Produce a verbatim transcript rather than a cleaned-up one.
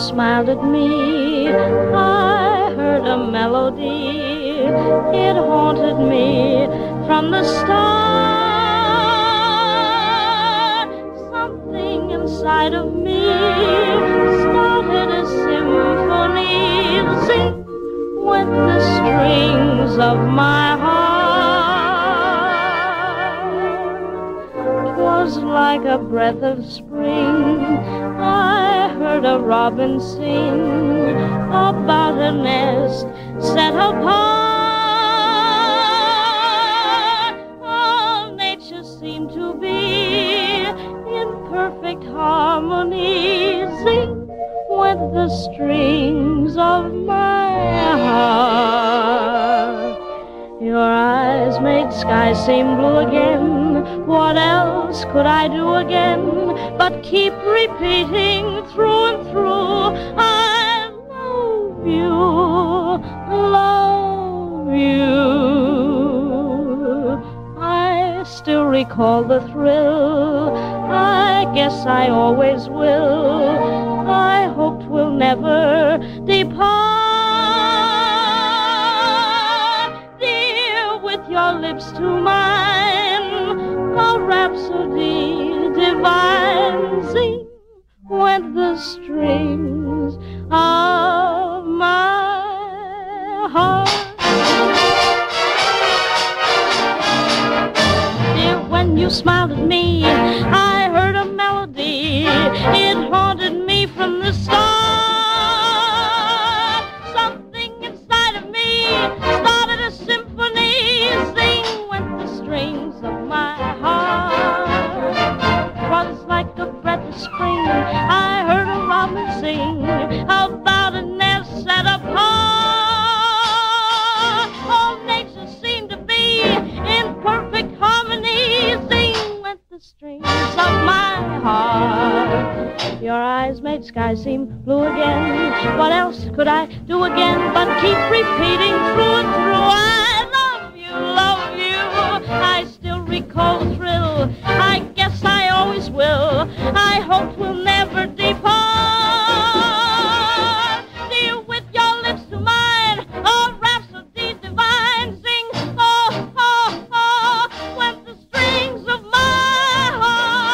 smiled at me, I heard a melody. It haunted me from the start. Something inside of me started a symphony. Zing went the strings of my heart. 'Twas like a breath of spring. I heard a robin sing about a nest set apart. All nature seemed to be in perfect harmony. Zing went the strings of my heart. Your eyes made sky seem blue again. What else could I do again but keep repeating through and through, I love you, love you. I still recall the thrill, I guess I always will. I hoped we'll never depart. Dear, with your lips to mine, a rhapsody divine. Zing went the strings of my heart. Dear, when you smiled at me, I heard a melody. It haunted me from the start. Something inside of me started a symphony. Zing went the strings of my heart. 'Twas like a breath of spring. I heard a robin sing about a nest set apart. All nature seemed to be in perfect harmony. Zing went the strings of my heart. Your eyes made sky seem blue again. What else could I do again but keep repeating through and through, I love you, love you. I still recall the thrill, I guess I always will. I hoped we'll